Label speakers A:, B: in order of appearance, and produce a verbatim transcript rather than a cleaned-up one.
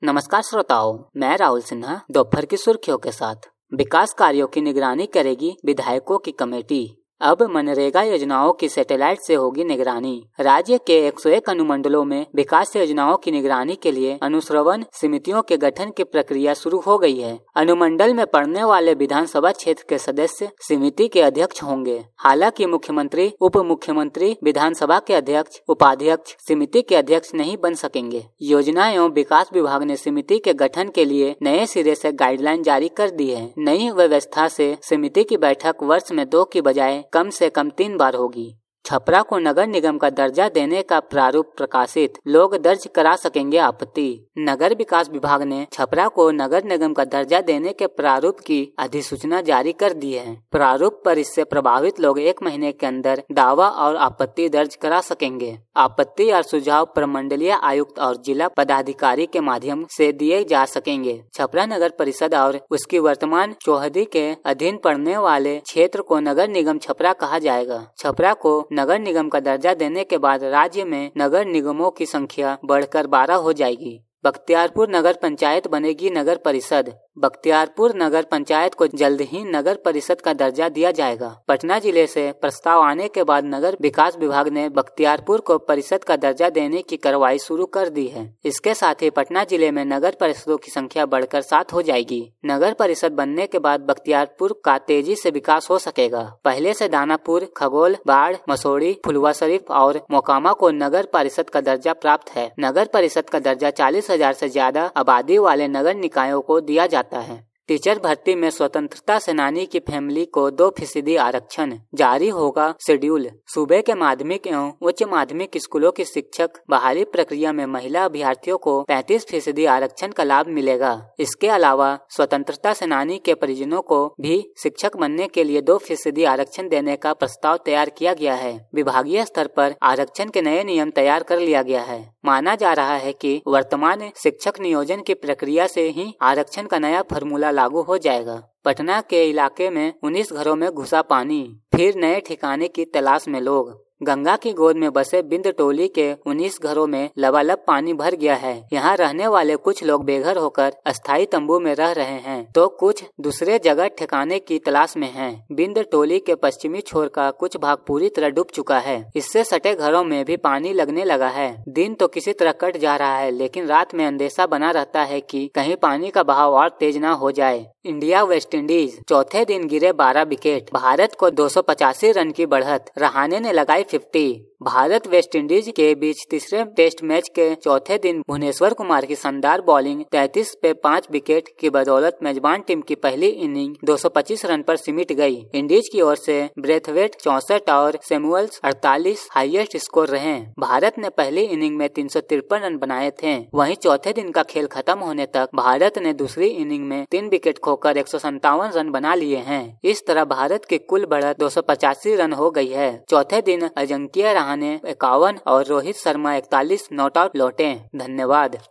A: नमस्कार श्रोताओं, मैं राहुल सिन्हा दोपहर की सुर्खियों के साथ। विकास कार्यों की निगरानी करेगी विधायकों की कमेटी। अब मनरेगा योजनाओं की सैटेलाइट से होगी निगरानी। राज्य के एक सौ एक अनुमंडलों में विकास योजनाओं की निगरानी के लिए अनुश्रवण समितियों के गठन की प्रक्रिया शुरू हो गई है। अनुमंडल में पड़ने वाले विधानसभा क्षेत्र के सदस्य समिति के अध्यक्ष होंगे। हालांकि मुख्यमंत्री, उप मुख्यमंत्री, विधानसभा के अध्यक्ष, उपाध्यक्ष समिति के अध्यक्ष नहीं बन सकेंगे। योजना एवं विकास विभाग ने समिति के गठन के लिए नए सिरे से गाइडलाइन जारी कर दी है। नई व्यवस्था से समिति की बैठक वर्ष में दो की बजाय कम से कम तीन बार होगी। छपरा को नगर निगम का दर्जा देने का प्रारूप प्रकाशित, लोग दर्ज करा सकेंगे आपत्ति। नगर विकास विभाग ने छपरा को नगर निगम का दर्जा देने के प्रारूप की अधिसूचना जारी कर दी है। प्रारूप पर इससे प्रभावित लोग एक महीने के अंदर दावा और आपत्ति दर्ज करा सकेंगे। आपत्ति और सुझाव प्रमंडलीय आयुक्त और जिला पदाधिकारी के माध्यम से दिए जा सकेंगे। छपरा नगर परिषद और उसकी वर्तमान चौहदी के अधीन पड़ने वाले क्षेत्र को नगर निगम छपरा कहा जाएगा। छपरा को नगर निगम का दर्जा देने के बाद राज्य में नगर निगमों की संख्या बढ़कर बारह हो जाएगी। बख्तियारपुर नगर पंचायत बनेगी नगर परिषद। बख्तियारपुर नगर पंचायत को जल्द ही नगर परिषद का दर्जा दिया जाएगा। पटना जिले से प्रस्ताव आने के बाद नगर विकास विभाग ने बख्तियारपुर को परिषद का दर्जा देने की कार्रवाई शुरू कर दी है। इसके साथ ही पटना जिले में नगर परिषदों की संख्या बढ़कर सात हो जाएगी। नगर परिषद बनने के बाद बख्तियारपुर का तेजी से विकास हो सकेगा। पहले से दानापुर, खगोल, बाढ़, मसौड़ी, फुलवा शरीफ और मोकामा को नगर परिषद का दर्जा प्राप्त है। नगर परिषद का दर्जा चालीस हजार से ज्यादा आबादी वाले नगर निकायों को दिया जाता है। टीचर भर्ती में स्वतंत्रता सेनानी की फैमिली को दो फीसदी आरक्षण, जारी होगा शेड्यूल। सूबे के माध्यमिक एवं उच्च माध्यमिक स्कूलों की शिक्षक बहाली प्रक्रिया में महिला अभ्यर्थियों को पैंतीस फीसदी आरक्षण का लाभ मिलेगा। इसके अलावा स्वतंत्रता सेनानी के परिजनों को भी शिक्षक बनने के लिए दो फीसदी आरक्षण देने का प्रस्ताव तैयार किया गया है। विभागीय स्तर पर आरक्षण के नए नियम तैयार कर लिया गया है। माना जा रहा है कि वर्तमान शिक्षक नियोजन की प्रक्रिया से ही आरक्षण का नया फॉर्मूला लागू हो जाएगा। पटना के इलाके में उन्नीस घरों में घुसा पानी, फिर नए ठिकाने की तलाश में लोग। गंगा की गोद में बसे बिंद टोली के उन्नीस घरों में लबालब पानी भर गया है। यहाँ रहने वाले कुछ लोग बेघर होकर अस्थायी तंबू में रह रहे हैं, तो कुछ दूसरे जगह ठिकाने की तलाश में हैं। बिंद टोली के पश्चिमी छोर का कुछ भाग पूरी तरह डूब चुका है। इससे सटे घरों में भी पानी लगने लगा है। दिन तो किसी तरह कट जा रहा है, लेकिन रात में अंदेशा बना रहता है कि कहीं पानी का बहाव और तेज न हो जाए। इंडिया वेस्टइंडीज, चौथे दिन गिरे बारह विकेट, भारत को दो सौ पचासी रन की बढ़त, रहाणे ने लगाई फिफ्टी। भारत वेस्टइंडीज के बीच तीसरे टेस्ट मैच के चौथे दिन भुवनेश्वर कुमार की शानदार बॉलिंग तैंतीस पे पाँच विकेट की बदौलत मेजबान टीम की पहली इनिंग दो सौ पच्चीस रन पर सिमट गई। इंडीज की ओर से ब्रेथवेट चौसठ और सैमुअल्स अड़तालीस हाईएस्ट स्कोर रहे। भारत ने पहली इनिंग में तीन सौ तिरपन रन बनाए थे। वहीं चौथे दिन का खेल खत्म होने तक भारत ने दूसरी इनिंग में तीन विकेट खोकर एक सौ संतावन रन बना लिए हैं। इस तरह भारत की कुल बढ़त दो सौ पचासी रन हो गई है। चौथे दिन अजिंक्य रहाणे इक्यावन और रोहित शर्मा इकतालीस नॉट आउट लौटे। धन्यवाद।